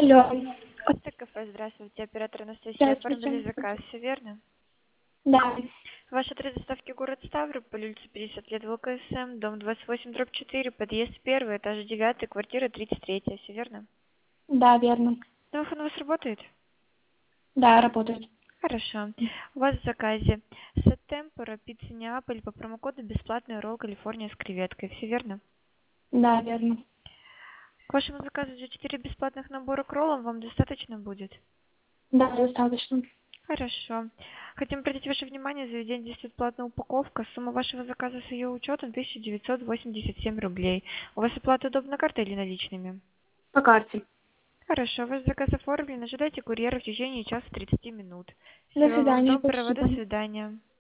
Алло. Остак кафе, здравствуйте. Оператор Анастасия, оформили Здравствуйте. заказ, все верно? Да. Ваш адрес доставки город Ставрополь, улица 50 лет ВКСМ, дом 28/4, подъезд 1, этаж 9, квартира 33, все верно? Да, верно. Телефон у вас работает? Да, работает. Хорошо. У вас в заказе сет темпора, пицца Неаполь по промокоду бесплатный ролл Калифорния с креветкой, все верно? Да, верно. К вашему заказу за 4 бесплатных набора к роллам вам достаточно будет? Да, достаточно. Хорошо. Хотим обратить ваше внимание, заведение действует платная упаковка. Сумма вашего заказа с ее учетом 1987 рублей. У вас оплата удобна картой или наличными? По карте. Хорошо, ваш заказ оформлен. Ожидайте курьера в течение часа 30 минут. До Всего вам свидания, доброго, до спасибо. свидания.